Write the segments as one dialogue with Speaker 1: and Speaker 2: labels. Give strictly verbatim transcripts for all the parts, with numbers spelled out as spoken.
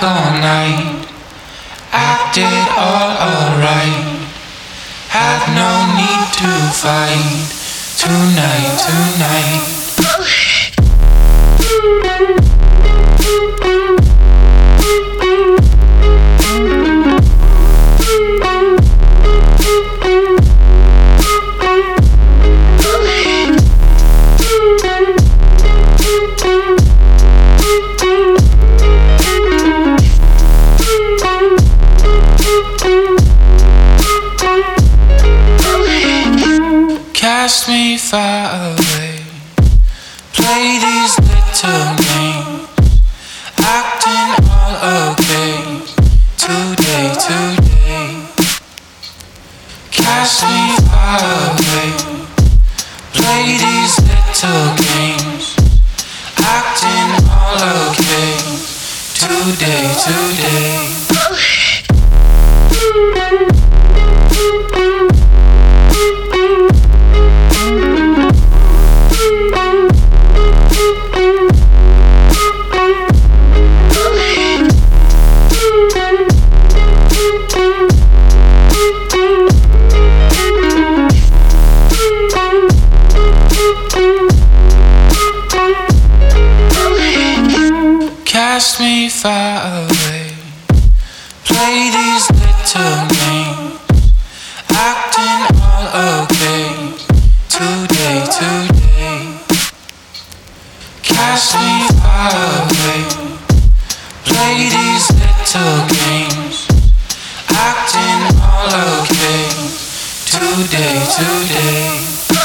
Speaker 1: like all night. Acted all alright. Had no need to fight. Tonight, tonight. Cast me far away. Play these little games. Acting all okay. Today, today. Cast me far away. Play these little games. Acting all okay. Today, today. Cast me far away. Play these little games. Acting all okay. Today, today. Cast me far away. Play these little games. Acting all okay. Today, today.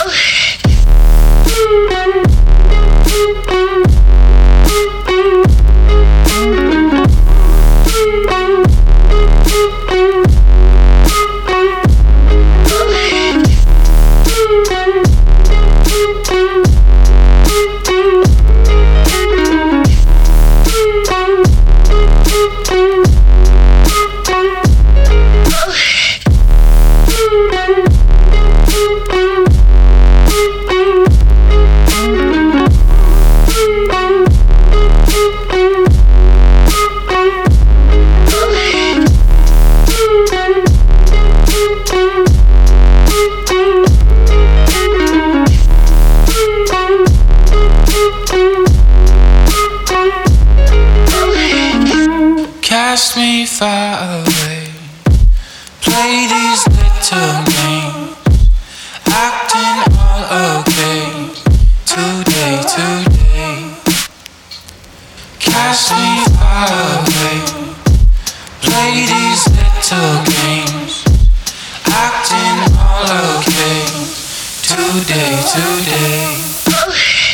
Speaker 1: Cast me far away. Play these little games. Acting all okay. Today, today. Cast me far away. Play these little games. Acting all okay. Today, today.